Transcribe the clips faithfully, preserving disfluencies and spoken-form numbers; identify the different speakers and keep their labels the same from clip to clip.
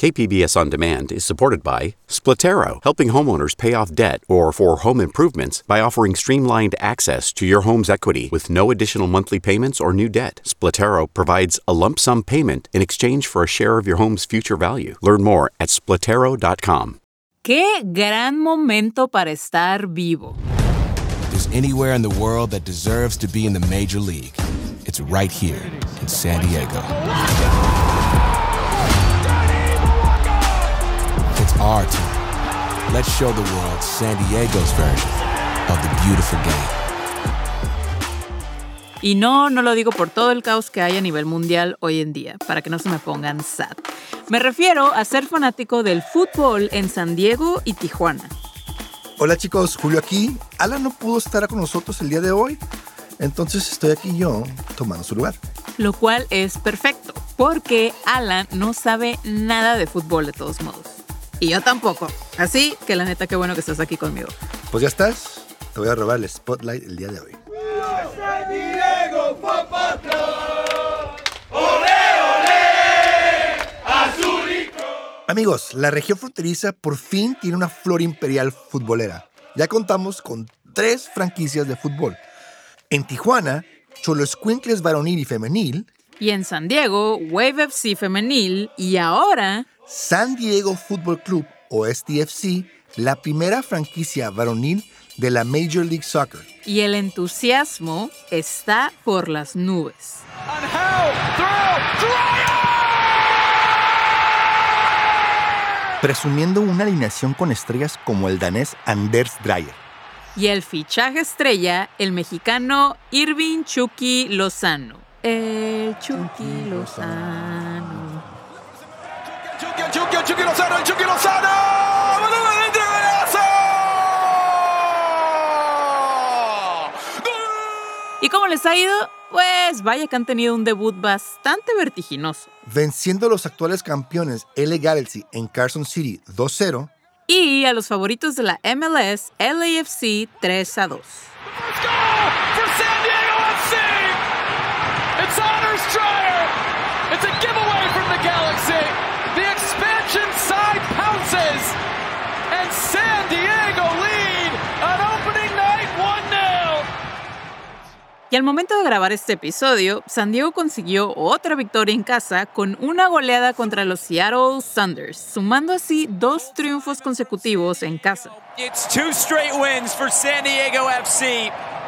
Speaker 1: K P B S On Demand is supported by Splatero, helping homeowners pay off debt or for home improvements by offering streamlined access to your home's equity with no additional monthly payments or new debt. Splatero provides a lump sum payment in exchange for a share of your home's future value. Learn more at splatero dot com.
Speaker 2: ¡Qué gran momento para estar vivo!
Speaker 3: There's anywhere in the world that deserves to be in the Major League. It's right here in San Diego. It's our turn. Let's show the world San Diego's version of the beautiful game.
Speaker 2: Y no, no lo digo por todo el caos que hay a nivel mundial hoy en día, para que no se me pongan sad. Me refiero a ser fanático del fútbol en San Diego y Tijuana.
Speaker 4: Hola chicos, Julio aquí. Alan no pudo estar con nosotros el día de hoy, entonces estoy aquí yo tomando su lugar.
Speaker 2: Lo cual es perfecto, porque Alan no sabe nada de fútbol de todos modos. Y yo tampoco. Así que la neta, qué bueno que estás aquí conmigo.
Speaker 4: Pues ya estás. Te voy a robar el spotlight el día de hoy.
Speaker 5: San Diego, papá, ¡olé, olé! ¡Azulito!
Speaker 4: Amigos, la región fronteriza por fin tiene una flor imperial futbolera. Ya contamos con tres franquicias de fútbol. En Tijuana, Xoloescuincles varonil y femenil.
Speaker 2: Y en San Diego, Wave F C femenil. Y ahora,
Speaker 4: San Diego Football Club, o S D F C, la primera franquicia varonil de la Major League Soccer.
Speaker 2: Y el entusiasmo está por las nubes.
Speaker 4: Presumiendo una alineación con estrellas como el danés Anders Dreyer.
Speaker 2: Y el fichaje estrella, el mexicano Irving Chucky Lozano. El Chucky Lozano.
Speaker 5: Chucky, Chucky, Chucky Lozano, el Chucky Lozano.
Speaker 2: ¿Y cómo les ha ido? Pues vaya que han tenido un debut bastante vertiginoso.
Speaker 4: Venciendo a los actuales campeones L A Galaxy en Carson City dos cero.
Speaker 2: Y a los favoritos de la M L S, L A F C tres a dos.
Speaker 5: Let's go for San Diego F C! It's Anders Dreyer! It's a giveaway from the Galaxy! The expansion side pounces! And San Diego lead on opening night one nil!
Speaker 2: Y al momento de grabar este episodio, San Diego consiguió otra victoria en casa con una goleada contra los Seattle Sounders, sumando así dos triunfos consecutivos en casa.
Speaker 6: It's two straight wins for San Diego F C.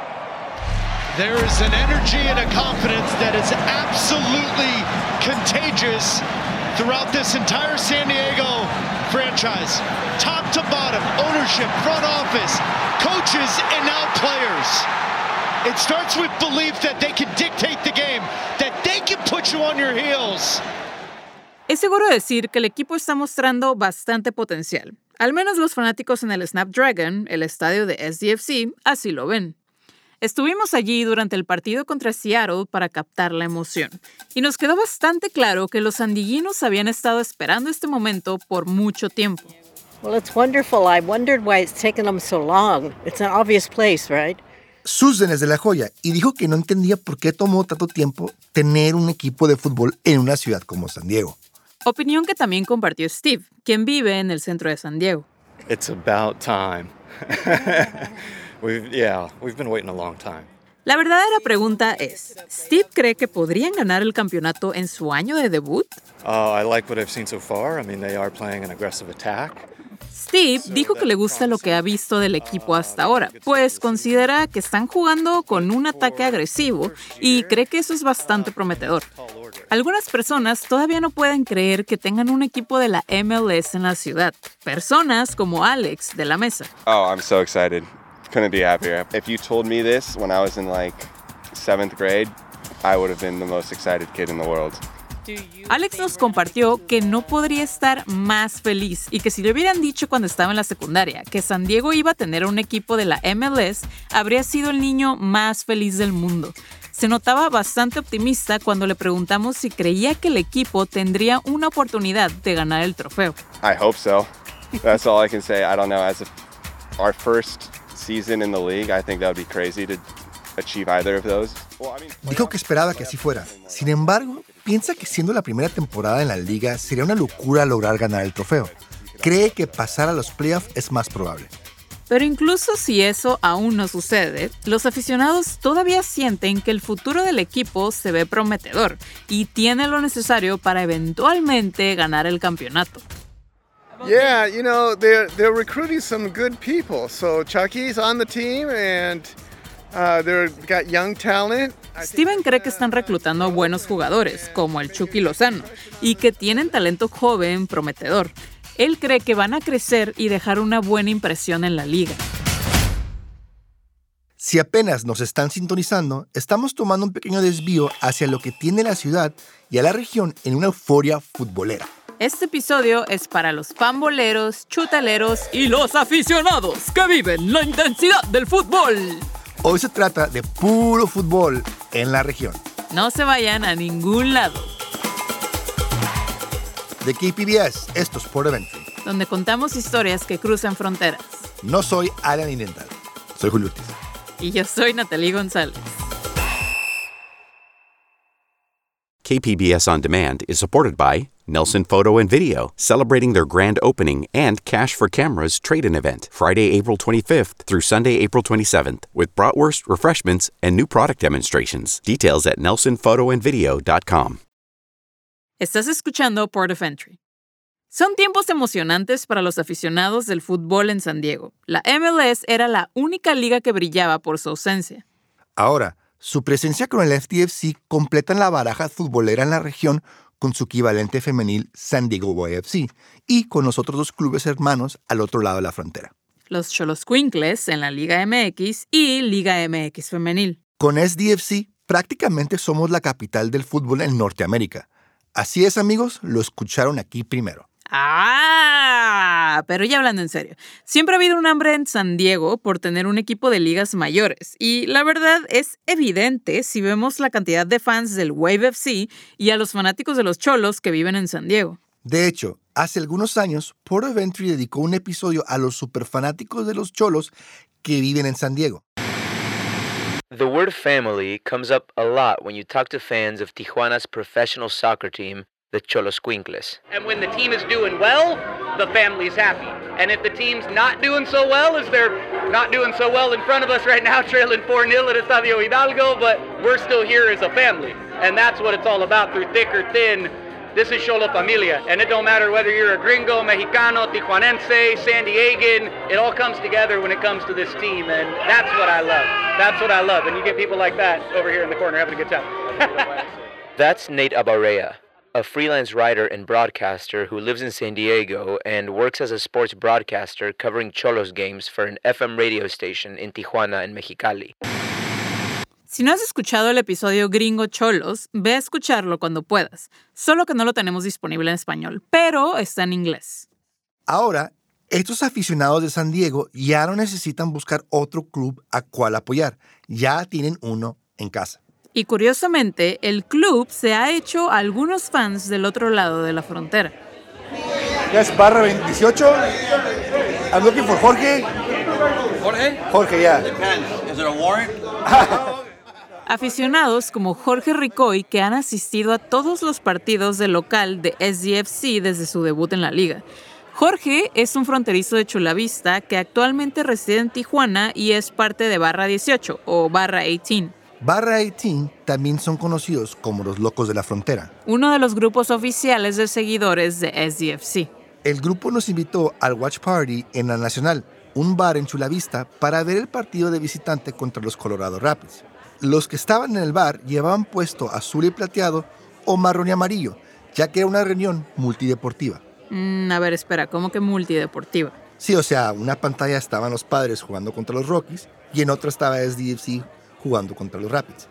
Speaker 7: There is an energy and a confidence that is absolutely contagious throughout this entire San Diego franchise. Top to bottom, ownership, front office, coaches, and now players. It starts with belief that they can dictate the game, that they can put you on your heels.
Speaker 2: Es seguro decir que el equipo está mostrando bastante potencial. Al menos los fanáticos en el Snapdragon, el estadio de S D F C, así lo ven. Estuvimos allí durante el partido contra Seattle para captar la emoción. Y nos quedó bastante claro que los sandiguinos habían estado esperando este momento por mucho tiempo.
Speaker 8: Well, it's wonderful. I wondered why it's taken them so long. It's an obvious place, right?
Speaker 4: Susan es de La Joya y dijo que no entendía por qué tomó tanto tiempo tener un equipo de fútbol en una ciudad como San Diego.
Speaker 2: Opinión que también compartió Steve, quien vive en el centro de San Diego.
Speaker 9: It's about time. we've, yeah, we've been waiting a long time.
Speaker 2: La verdadera pregunta es, ¿Steve cree que podrían ganar el campeonato en su año de debut?
Speaker 9: Uh, I like what I've seen so far. I mean, they are playing an aggressive attack.
Speaker 2: Steve dijo que le gusta lo que ha visto del equipo hasta ahora, pues considera que están jugando con un ataque agresivo y cree que eso es bastante prometedor. Algunas personas todavía no pueden creer que tengan un equipo de la M L S en la ciudad. Personas como Alex de la mesa.
Speaker 10: Oh, I'm so excited. Couldn't be happier. If you told me this when I was in like seventh grade, I would have been the most excited kid in the world.
Speaker 2: Alex nos compartió que no podría estar más feliz y que si le hubieran dicho cuando estaba en la secundaria que San Diego iba a tener un equipo de la M L S, habría sido el niño más feliz del mundo. Se notaba bastante optimista cuando le preguntamos si creía que el equipo tendría una oportunidad de ganar el trofeo.
Speaker 10: I hope so. That's all I can say. I don't know. As a, our first season in the league, I think that would be crazy to achieve either of those.
Speaker 4: Dijo que esperaba que así fuera. Sin embargo, piensa que siendo la primera temporada en la liga sería una locura lograr ganar el trofeo. Cree que pasar a los playoffs es más probable.
Speaker 2: Pero incluso si eso aún no sucede, los aficionados todavía sienten que el futuro del equipo se ve prometedor y tiene lo necesario para eventualmente ganar el campeonato.
Speaker 11: Yeah, you know, they're, they're recruiting some good people. So Chucky's on the team and uh, they've got young talent.
Speaker 2: Steven cree que están reclutando a buenos jugadores, como el Chucky Lozano, y que tienen talento joven prometedor. Él cree que van a crecer y dejar una buena impresión en la liga.
Speaker 4: Si apenas nos están sintonizando, estamos tomando un pequeño desvío hacia lo que tiene la ciudad y a la región en una euforia futbolera.
Speaker 2: Este episodio es para los pamboleros, chutaleros y los aficionados que viven la intensidad del fútbol.
Speaker 4: Hoy se trata de puro fútbol en la región.
Speaker 2: No se vayan a ningún lado.
Speaker 4: De K P B S, esto es Port of Entry,
Speaker 2: donde contamos historias que cruzan fronteras.
Speaker 4: No soy Alan Indental, soy Julio Ortiz.
Speaker 2: Y yo soy Natalie González.
Speaker 1: K P B S On Demand is supported by Nelson Photo and Video, celebrating their grand opening and Cash for Cameras trade-in event, Friday, April twenty-fifth through Sunday, April twenty-seventh, with bratwurst, refreshments, and new product demonstrations. Details at nelson photo and video dot com.
Speaker 2: Estás escuchando Port of Entry. Son tiempos emocionantes para los aficionados del fútbol en San Diego. La M L S era la única liga que brillaba por su ausencia.
Speaker 4: Ahora, su presencia con el F D F C completan la baraja futbolera en la región con su equivalente femenil San Diego Y F C y con los otros dos clubes hermanos al otro lado de la frontera.
Speaker 2: Los Xoloscuincles en la Liga M X y Liga M X Femenil.
Speaker 4: Con S D F C prácticamente somos la capital del fútbol en Norteamérica. Así es, amigos, lo escucharon aquí primero.
Speaker 2: ¡Ah! Pero ya hablando en serio, siempre ha habido un hambre en San Diego por tener un equipo de ligas mayores. Y la verdad es evidente si vemos la cantidad de fans del Wave F C y a los fanáticos de los Cholos que viven en San Diego.
Speaker 4: De hecho, hace algunos años, Port of Entry dedicó un episodio a los superfanáticos de los Cholos que viven en San Diego.
Speaker 12: The word family comes up a lot when you talk to fans of Tijuana's professional soccer team, the Xoloscuincles.
Speaker 13: And when the team is doing well, the family's happy. And if the team's not doing so well, as they're not doing so well in front of us right now, trailing four nil at Estadio Hidalgo, but we're still here as a family. And that's what it's all about, through thick or thin. This is Xolo Familia, and it don't matter whether you're a gringo, Mexicano, Tijuanense, San Diegan, it all comes together when it comes to this team, and that's what I love. That's what I love, and you get people like that over here in the corner having a good time.
Speaker 12: That's Nate Abarrea, a freelance writer and broadcaster who lives in San Diego and works as a sports broadcaster covering Cholos games for an F M radio station in Tijuana and Mexicali.
Speaker 2: Si no has escuchado el episodio Gringo Cholos, ve a escucharlo cuando puedas. Solo que no lo tenemos disponible en español, pero está en inglés.
Speaker 4: Ahora, estos aficionados de San Diego ya no necesitan buscar otro club a cual apoyar. Ya tienen uno en casa.
Speaker 2: Y curiosamente, el club se ha hecho a algunos fans del otro lado de la frontera.
Speaker 4: Yes, barra veintiocho. I'm looking for Jorge.
Speaker 14: Jorge?
Speaker 4: Jorge, yeah.
Speaker 14: Depends. Is it a warrant?
Speaker 2: Aficionados como Jorge Ricoy que han asistido a todos los partidos del local de S D F C desde su debut en la liga. Jorge es un fronterizo de Chula Vista que actualmente reside en Tijuana y es parte de Barra dieciocho o Barra dieciocho.
Speaker 4: Barra dieciocho también son conocidos como los Locos de la Frontera,
Speaker 2: uno de los grupos oficiales de seguidores de S D F C.
Speaker 4: El grupo nos invitó al Watch Party en La Nacional, un bar en Chula Vista, para ver el partido de visitante contra los Colorado Rapids. Los que estaban en el bar llevaban puesto azul y plateado o marrón y amarillo, ya que era una reunión multideportiva.
Speaker 2: Mm, a ver, espera, ¿cómo que multideportiva?
Speaker 4: Sí, o sea, en una pantalla estaban los Padres jugando contra los Rockies y en otra estaba S D F C jugando contra los Rapids.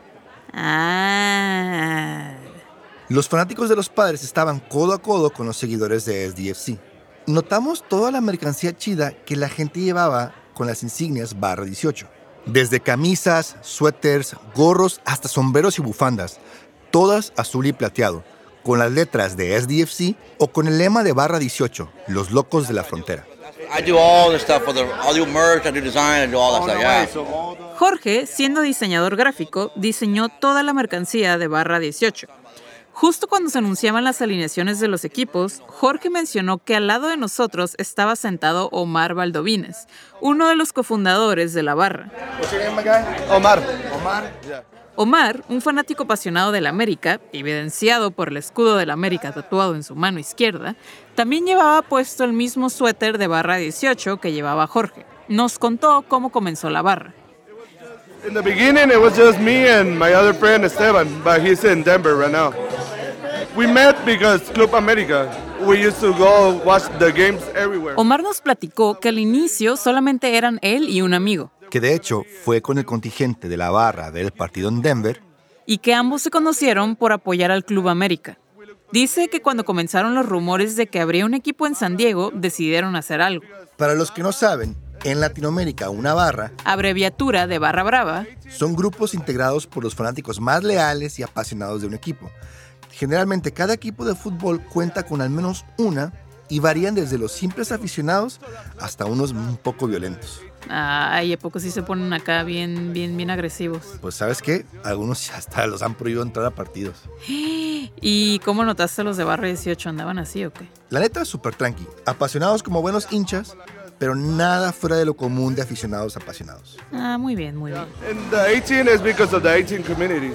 Speaker 2: Ah.
Speaker 4: Los fanáticos de los Padres estaban codo a codo con los seguidores de S D F C. Notamos toda la mercancía chida que la gente llevaba con las insignias Barra dieciocho. Desde camisas, suéteres, gorros, hasta sombreros y bufandas. Todas azul y plateado, con las letras de S D F C o con el lema de Barra dieciocho, los Locos de la Frontera.
Speaker 14: I do all the stuff for the, I do merch, I do design, I do all that stuff, yeah.
Speaker 2: Jorge, siendo diseñador gráfico, diseñó toda la mercancía de Barra dieciocho. Justo cuando se anunciaban las alineaciones de los equipos, Jorge mencionó que al lado de nosotros estaba sentado Omar Valdovines, uno de los cofundadores de la Barra.
Speaker 11: Omar.
Speaker 4: Omar.
Speaker 2: Omar, un fanático apasionado del América, evidenciado por el escudo del América tatuado en su mano izquierda, también llevaba puesto el mismo suéter de Barra dieciocho que llevaba Jorge. Nos contó cómo comenzó la Barra.
Speaker 11: In the beginning, it was just me and my other friend Esteban, but he's in Denver right now. We met because Club América. We used to go watch the games everywhere.
Speaker 2: Omar nos platicó que al inicio solamente eran él y un amigo.
Speaker 4: Que de hecho fue con el contingente de la Barra a ver el partido en Denver.
Speaker 2: Y que ambos se conocieron por apoyar al Club América. Dice que cuando comenzaron los rumores de que habría un equipo en San Diego, decidieron hacer algo.
Speaker 4: Para los que no saben, en Latinoamérica una barra,
Speaker 2: abreviatura de Barra Brava,
Speaker 4: son grupos integrados por los fanáticos más leales y apasionados de un equipo. Generalmente cada equipo de fútbol cuenta con al menos una y varían desde los simples aficionados hasta unos un poco violentos.
Speaker 2: Ay, ¿a poco sí se ponen acá bien, bien, bien agresivos?
Speaker 4: Pues ¿sabes qué? Algunos hasta los han prohibido entrar a partidos.
Speaker 2: ¿Y cómo notaste los de Barra dieciocho? ¿Andaban así o qué?
Speaker 4: La neta es súper tranqui. Apasionados como buenos hinchas, pero nada fuera de lo común de aficionados apasionados.
Speaker 2: Ah, muy bien, muy bien.
Speaker 11: And the eighteen is because of the eighteen communities.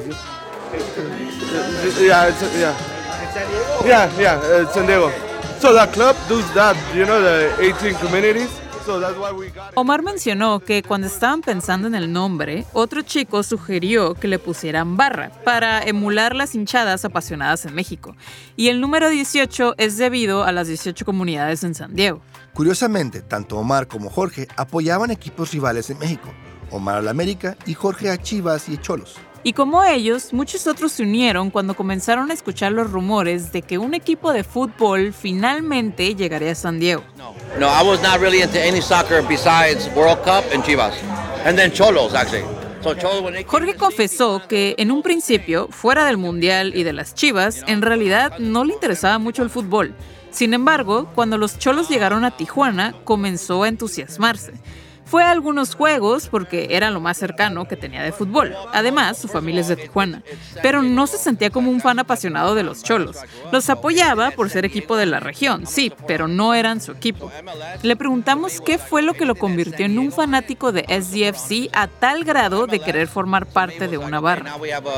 Speaker 11: Yeah, it's, yeah. Yeah, yeah, it's San Diego. So the club does that, you know, the eighteen communities. So that's why we got it.
Speaker 2: Omar mencionó que cuando estaban pensando en el nombre, otro chico sugirió que le pusieran Barra para emular las hinchadas apasionadas en México. Y el número dieciocho es debido a las dieciocho comunidades en San Diego.
Speaker 4: Curiosamente, tanto Omar como Jorge apoyaban equipos rivales en México. Omar a la América y Jorge a Chivas y Cholos.
Speaker 2: Y como ellos, muchos otros se unieron cuando comenzaron a escuchar los rumores de que un equipo de fútbol finalmente llegaría a San Diego.
Speaker 14: No, I was not really into any soccer besides World Cup and Chivas. And then Cholos, actually. So Cholos, when they...
Speaker 2: Jorge confesó que en un principio, fuera del Mundial y de las Chivas, en realidad no le interesaba mucho el fútbol. Sin embargo, cuando los Cholos llegaron a Tijuana, comenzó a entusiasmarse. Fue a algunos juegos porque era lo más cercano que tenía de fútbol. Además, su familia es de Tijuana. Pero no se sentía como un fan apasionado de los Cholos. Los apoyaba por ser equipo de la región, sí, pero no eran su equipo. Le preguntamos qué fue lo que lo convirtió en un fanático de S D F C a tal grado de querer formar parte de una barra.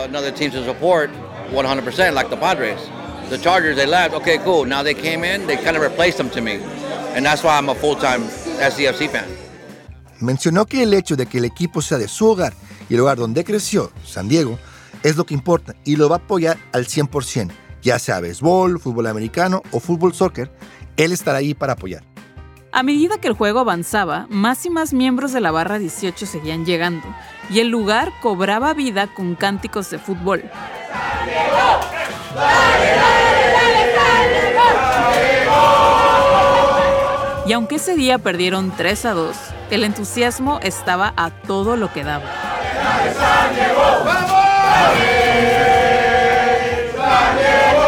Speaker 14: The Chargers, they left. Okay, cool. Now they came in, they kind of replaced them to me. And that's why I'm a full-time S D F C fan.
Speaker 4: Mencionó que el hecho de que el equipo sea de su hogar y el lugar donde creció, San Diego, es lo que importa y lo va a apoyar al cien por ciento. Ya sea béisbol, fútbol americano o fútbol soccer, él estará ahí para apoyar.
Speaker 2: A medida que el juego avanzaba, más y más miembros de la Barra dieciocho seguían llegando y el lugar cobraba vida con cánticos de fútbol. ¡San Diego! ¡Dale, dale, dale, San Diego! Y aunque ese día perdieron tres a dos, el entusiasmo estaba a todo lo que daba. ¡Dale, San Diego! ¡Vamos! ¡Dale, San Diego!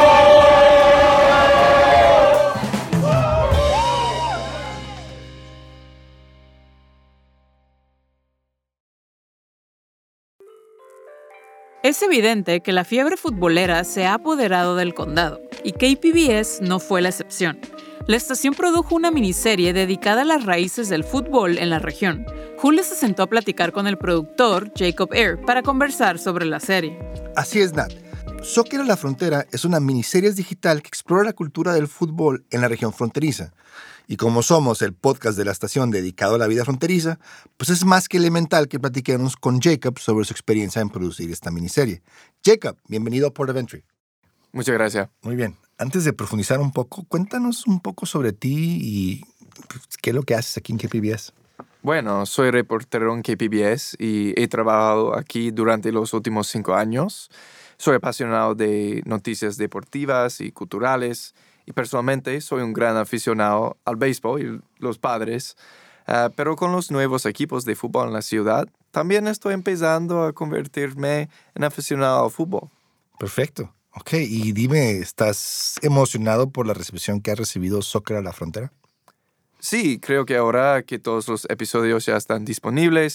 Speaker 2: Es evidente que la fiebre futbolera se ha apoderado del condado, y K P B S no fue la excepción. La estación produjo una miniserie dedicada a las raíces del fútbol en la región. Julio se sentó a platicar con el productor, Jacob Air, para conversar sobre la serie.
Speaker 4: Así es, Nat. Soccer a la Frontera es una miniserie digital que explora la cultura del fútbol en la región fronteriza. Y como somos el podcast de la estación dedicado a la vida fronteriza, pues es más que elemental que platiquemos con Jacob sobre su experiencia en producir esta miniserie. Jacob, bienvenido a Port of Entry.
Speaker 15: Muchas gracias.
Speaker 4: Muy bien. Antes de profundizar un poco, cuéntanos un poco sobre ti y qué es lo que haces aquí en K P B S.
Speaker 15: Bueno, soy reportero en K P B S y he trabajado aquí durante los últimos cinco años. Soy apasionado de noticias deportivas y culturales y personalmente soy un gran aficionado al béisbol y los Padres. Uh, pero con los nuevos equipos de fútbol en la ciudad, también estoy empezando a convertirme en aficionado al fútbol.
Speaker 4: Perfecto. Ok, y dime, ¿estás emocionado por la recepción que ha recibido Soccer a la Frontera?
Speaker 15: Sí, creo que ahora que todos los episodios ya están disponibles,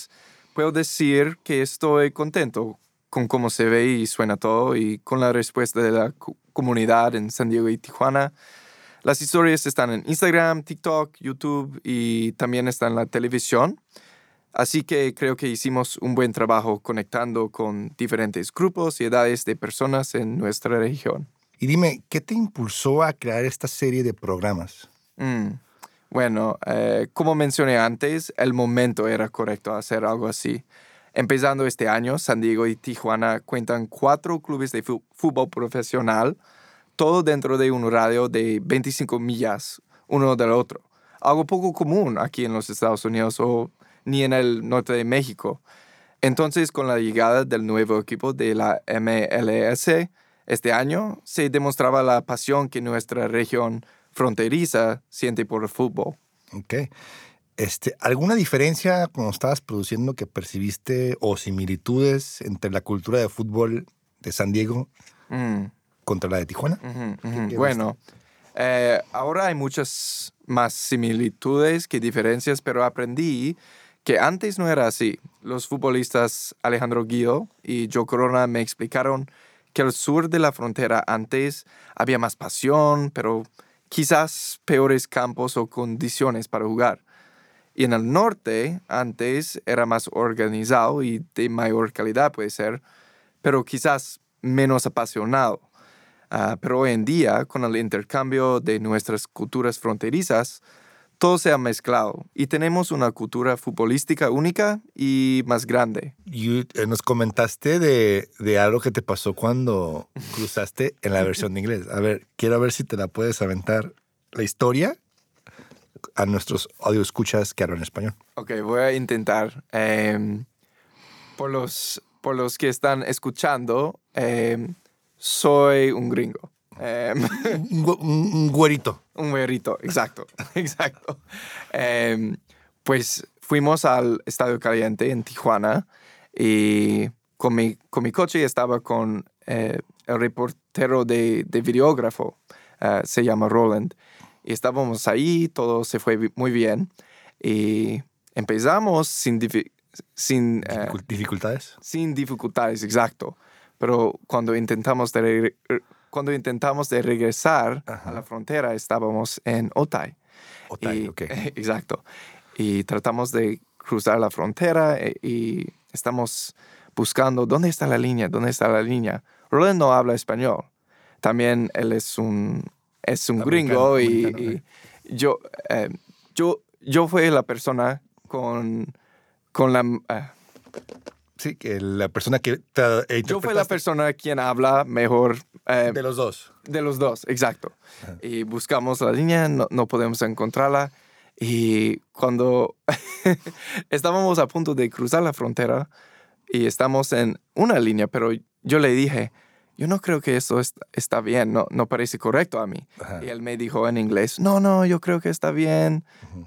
Speaker 15: puedo decir que estoy contento con cómo se ve y suena todo y con la respuesta de la co- comunidad en San Diego y Tijuana. Las historias están en Instagram, TikTok, YouTube y también están en la televisión. Así que creo que hicimos un buen trabajo conectando con diferentes grupos y edades de personas en nuestra región.
Speaker 4: Y dime, ¿qué te impulsó a crear esta serie de programas?
Speaker 15: Mm. Bueno, eh, como mencioné antes, el momento era correcto hacer algo así. Empezando este año, San Diego y Tijuana cuentan cuatro clubes de fu- fútbol profesional, todo dentro de un radio de veinticinco millas uno del otro. Algo poco común aquí en los Estados Unidos o ni en el norte de México. Entonces, con la llegada del nuevo equipo de la M L S este año, se demostraba la pasión que nuestra región fronteriza siente por el fútbol.
Speaker 4: Ok. Este, ¿alguna diferencia cuando estabas produciendo que percibiste o similitudes entre la cultura de fútbol de San Diego
Speaker 15: Mm.
Speaker 4: contra la de Tijuana?
Speaker 15: Ujú, ujú. Bueno, eh, ahora hay muchas más similitudes que diferencias, pero aprendí que antes no era así. Los futbolistas Alejandro Guido y Joe Corona me explicaron que al sur de la frontera antes había más pasión, pero quizás peores campos o condiciones para jugar. Y en el norte antes era más organizado y de mayor calidad puede ser, pero quizás menos apasionado. Uh, pero hoy en día, con el intercambio de nuestras culturas fronterizas, todo se ha mezclado y tenemos una cultura futbolística única y más grande.
Speaker 4: Y eh, nos comentaste de, de algo que te pasó cuando cruzaste en la versión de inglés. A ver, quiero ver si te la puedes aventar la historia a nuestros audioescuchas que hablan español.
Speaker 15: Ok, voy a intentar. Eh, por, los, por los que están escuchando, eh, soy un gringo. Eh,
Speaker 4: un, un, un güerito.
Speaker 15: Un güerito, exacto, exacto. Eh, pues fuimos al Estadio Caliente en Tijuana y con mi, con mi coche estaba con eh, el reportero de, de videógrafo, uh, se llama Roland. Y estábamos ahí, todo se fue muy bien. Y empezamos sin, difi- sin
Speaker 4: uh, dificultades.
Speaker 15: Sin dificultades, exacto. Pero cuando intentamos de, re- cuando intentamos de regresar Ajá. a la frontera, estábamos en Otay.
Speaker 4: Otay,
Speaker 15: y,
Speaker 4: ok.
Speaker 15: Exacto. Y tratamos de cruzar la frontera y, y estamos buscando dónde está la línea, dónde está la línea. Roland no habla español. También él es un... Es un americano, gringo y, americano, y sí. yo, eh, yo, yo fui la persona con, con la... Uh,
Speaker 4: sí, que la persona que... Te
Speaker 15: yo fui la persona quien habla mejor...
Speaker 4: Eh, de los dos.
Speaker 15: De los dos, exacto. Ajá. Y buscamos la línea, no, no podemos encontrarla. Y cuando estábamos a punto de cruzar la frontera y estamos en una línea, pero yo le dije... Yo no creo que eso está, está bien, no, no parece correcto a mí. Ajá. Y él me dijo en inglés, no, no, yo creo que está bien. Uh-huh.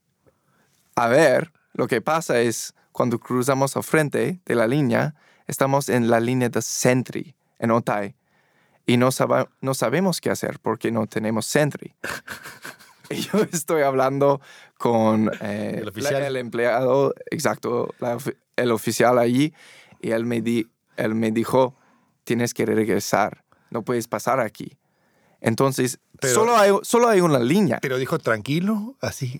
Speaker 15: A ver, lo que pasa es, cuando cruzamos al frente de la línea, estamos en la línea de Sentry, en Otay. Y no, sab- no sabemos qué hacer porque no tenemos Sentry. Y yo estoy hablando con eh,
Speaker 4: el, oficial.
Speaker 15: La, el empleado, exacto, la, el oficial allí. Y él me, di, él me dijo... Tienes que regresar, no puedes pasar aquí. Entonces, pero, solo, hay, solo hay una línea.
Speaker 4: ¿Pero dijo tranquilo? Así.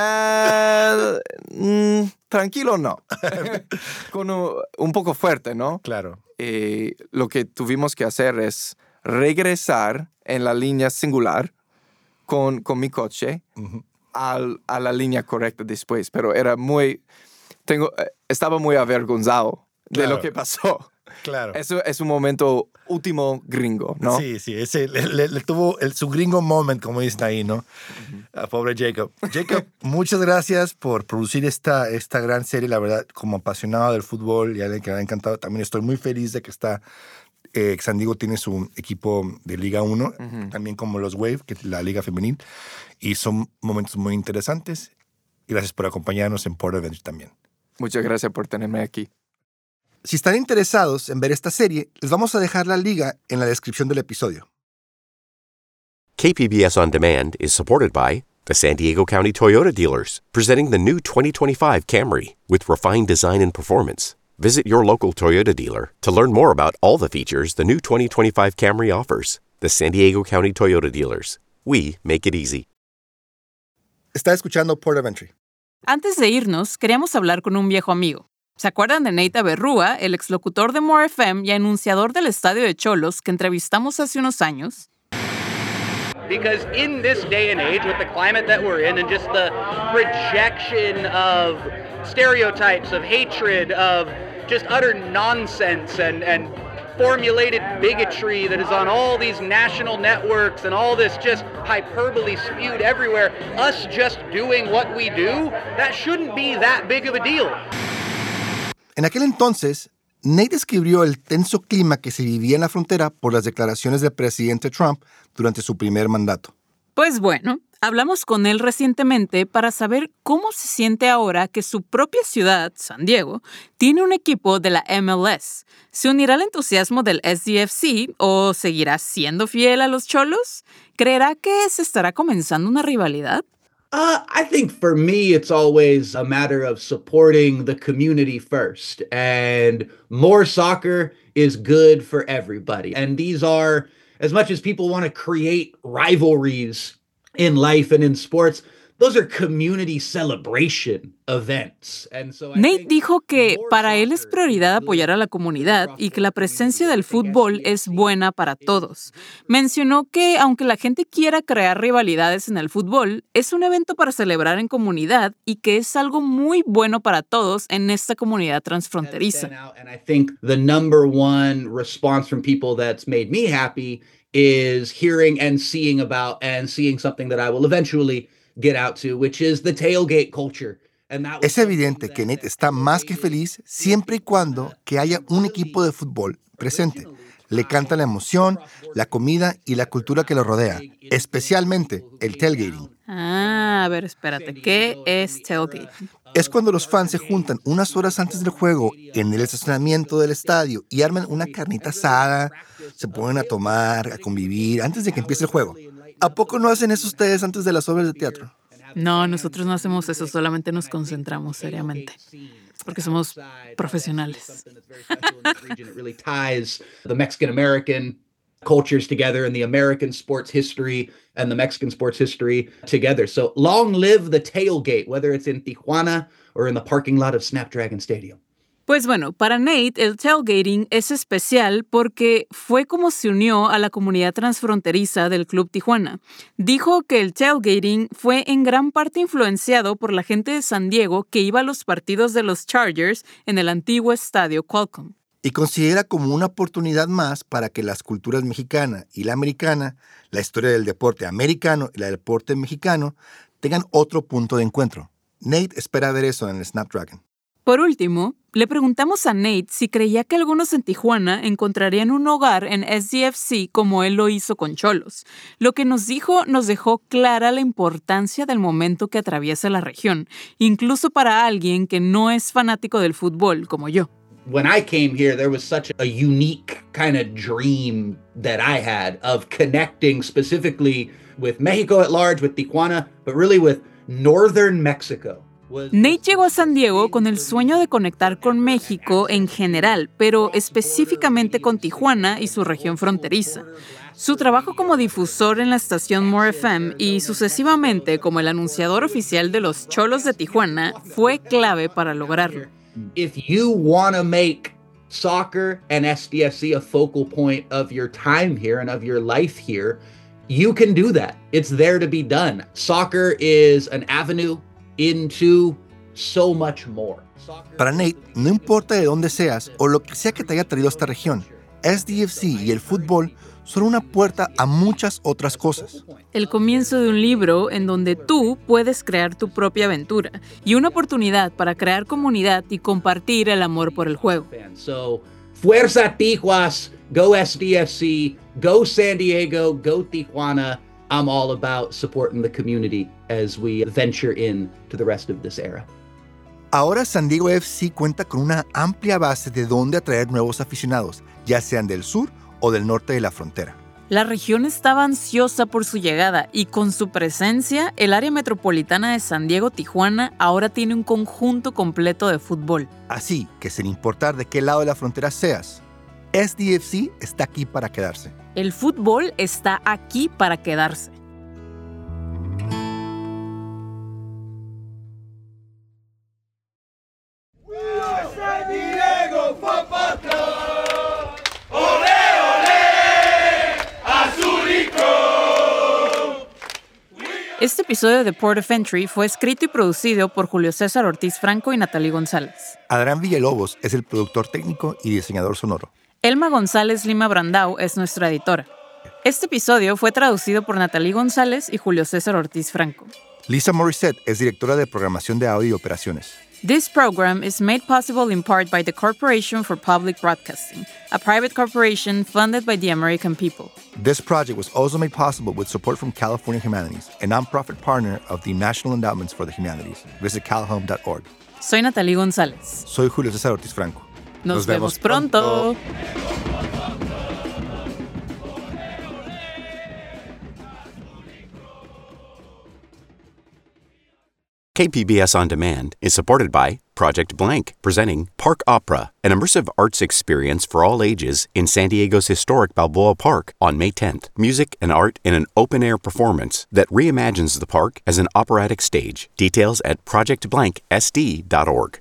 Speaker 15: Uh, mm, tranquilo no. Con un, un poco fuerte, ¿no?
Speaker 4: Claro.
Speaker 15: Eh, lo que tuvimos que hacer es regresar en la línea singular con, con mi coche uh-huh. al, a la línea correcta después. Pero era muy... Tengo, estaba muy avergonzado claro. de lo que pasó.
Speaker 4: Claro.
Speaker 15: Eso es un momento último gringo, ¿no?
Speaker 4: Sí, sí. Ese, le, le, le tuvo el, su gringo moment, como dicen ahí, ¿no? Uh-huh. A pobre Jacob. Jacob, muchas gracias por producir esta, esta gran serie. La verdad, como apasionado del fútbol y alguien que me ha encantado, también estoy muy feliz de que está... Eh, San Diego tiene su equipo de Liga uno, uh-huh. también como los Wave, que es la Liga Femenil. Y son momentos muy interesantes. Y gracias por acompañarnos en Port Adventure también.
Speaker 15: Muchas gracias por tenerme aquí.
Speaker 4: Si están interesados en ver esta serie, les vamos a dejar la liga en la descripción del episodio.
Speaker 1: K P B S On Demand is supported by The San Diego County Toyota dealers, presenting the new twenty twenty-five Camry with refined design and performance. Visit your local Toyota dealer to learn more about all the features the new twenty twenty-five Camry offers. The San Diego County Toyota dealers. We make it easy.
Speaker 4: Está escuchando Port of Entry.
Speaker 2: Antes de irnos, queríamos hablar con un viejo amigo. ¿Se acuerdan de Nate Aberrúa, el exlocutor de More F M y anunciador del Estadio de Cholos que entrevistamos hace unos años?
Speaker 13: Because in this day and age, with the climate that we're in and just the projection of stereotypes, of hatred, of just utter nonsense and, and formulated bigotry that is on all these national networks and all this just hyperbole spewed everywhere, us just doing what we do, that shouldn't be that big of a deal.
Speaker 4: En aquel entonces, Nate describió el tenso clima que se vivía en la frontera por las declaraciones del presidente Trump durante su primer mandato.
Speaker 2: Pues bueno, hablamos con él recientemente para saber cómo se siente ahora que su propia ciudad, San Diego, tiene un equipo de la M L S. ¿Se unirá al entusiasmo del S D F C o seguirá siendo fiel a los Cholos? ¿Creerá que se estará comenzando una rivalidad?
Speaker 16: Uh, I think for me, it's always a matter of supporting the community first. And more soccer is good for everybody. And these are, as much as people want to create rivalries in life and in sports, those are community celebration events. And so
Speaker 2: Nate dijo que para él es prioridad apoyar a la comunidad y que la presencia del fútbol es buena para todos. Mencionó que aunque la gente quiera crear rivalidades en el fútbol, es un evento para celebrar en comunidad y que es algo muy bueno para todos en esta comunidad transfronteriza.
Speaker 16: And I think the number one response from people that's made me happy is hearing and seeing about and seeing something that I will eventually get out to, which is the tailgate culture. And that
Speaker 4: es evidente que Nate está más que feliz siempre y cuando que haya un equipo de fútbol presente. Le canta la emoción, la comida y la cultura que lo rodea, especialmente el tailgating.
Speaker 2: Ah, a ver, espérate, ¿qué es tailgating?
Speaker 4: Es cuando los fans se juntan unas horas antes del juego en el estacionamiento del estadio y arman una carnita asada, se ponen a tomar, a convivir antes de que empiece el juego. ¿A poco no hacen eso ustedes antes de las obras de teatro?
Speaker 2: No, nosotros no hacemos eso, solamente nos concentramos seriamente, porque somos profesionales.
Speaker 16: It really ties the Mexican-American cultures together and the American sports history and the Mexican sports history together. So long live the tailgate, whether it's in Tijuana or in the parking lot of Snapdragon Stadium.
Speaker 2: Pues bueno, para Nate, el tailgating es especial porque fue como se unió a la comunidad transfronteriza del Club Tijuana. Dijo que el tailgating fue en gran parte influenciado por la gente de San Diego que iba a los partidos de los Chargers en el antiguo estadio Qualcomm.
Speaker 4: Y considera como una oportunidad más para que las culturas mexicana y la americana, la historia del deporte americano y la del deporte mexicano, tengan otro punto de encuentro. Nate espera ver eso en el Snapdragon.
Speaker 2: Por último, le preguntamos a Nate si creía que algunos en Tijuana encontrarían un hogar en S D F C como él lo hizo con Cholos. Lo que nos dijo nos dejó clara la importancia del momento que atraviesa la región, incluso para alguien que no es fanático del fútbol como yo.
Speaker 16: When I came here, there was such a unique kind of dream that I had of connecting specifically with Mexico at large, with Tijuana, but really with northern Mexico.
Speaker 2: Nate llegó a San Diego con el sueño de conectar con México en general, pero específicamente con Tijuana y su región fronteriza. Su trabajo como difusor en la estación More F M y sucesivamente como el anunciador oficial de los Cholos de Tijuana fue clave para lograrlo.
Speaker 16: If you want to make soccer and S D F C a focal point of your time here and of your life here, you can do that. It's there to be done. Soccer is an avenue into so much more.
Speaker 4: Para Nate, no importa de dónde seas o lo que sea que te haya traído a esta región, S D F C y el fútbol son una puerta a muchas otras cosas.
Speaker 2: El comienzo de un libro en donde tú puedes crear tu propia aventura y una oportunidad para crear comunidad y compartir el amor por el juego.
Speaker 16: So, fuerza Tijuas, go S D F C, go San Diego, go Tijuana. I'm all about supporting the community as we venture into the rest of this era.
Speaker 4: Ahora San Diego F C cuenta con una amplia base de donde atraer nuevos aficionados, ya sean del sur o del norte de la frontera.
Speaker 2: La región estaba ansiosa por su llegada y con su presencia, el área metropolitana de San Diego-Tijuana ahora tiene un conjunto completo de fútbol.
Speaker 4: Así que sin importar de qué lado de la frontera seas, S D F C está aquí para quedarse.
Speaker 2: El fútbol está aquí para quedarse. Este episodio de Port of Entry fue escrito y producido por Julio César Ortiz Franco y Natalie González.
Speaker 4: Adrián Villalobos es el productor técnico y diseñador sonoro.
Speaker 2: Elma González Lima Brandao es nuestra editora. Este episodio fue traducido por Natalie González y Julio César Ortiz Franco.
Speaker 4: Lisa Morissette es directora de programación de audio y operaciones.
Speaker 2: This program is made possible in part by the Corporation for Public Broadcasting, a private corporation funded by the American people.
Speaker 4: This project was also made possible with support from California Humanities, a nonprofit partner of the National Endowments for the Humanities. Visit calhome dot org.
Speaker 2: Soy Natalie González.
Speaker 4: Soy Julio César Ortiz Franco.
Speaker 2: Nos, Nos vemos, vemos pronto. pronto.
Speaker 1: K P B S On Demand is supported by Project Blank, presenting Park Opera, an immersive arts experience for all ages in San Diego's historic Balboa Park on May tenth. Music and art in an open-air performance that reimagines the park as an operatic stage. Details at project blank s d dot org.